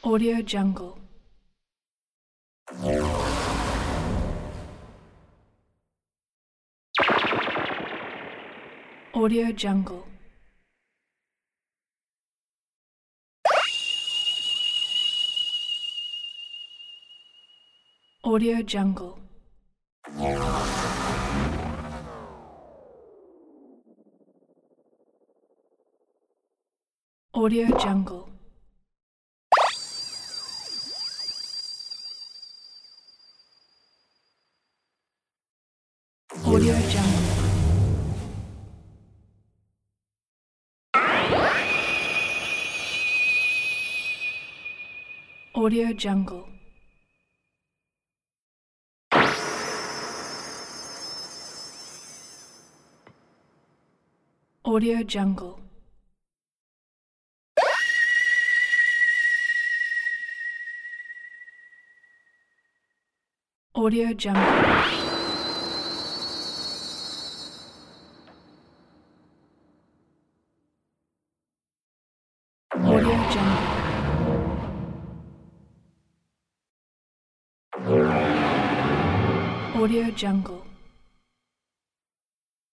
Audio Jungle. Audio Jungle. Audio Jungle. Audio Jungle. Audio Jungle. Audio Jungle. Audio Jungle. Audio Jungle. Audio Jungle. Audio Jungle.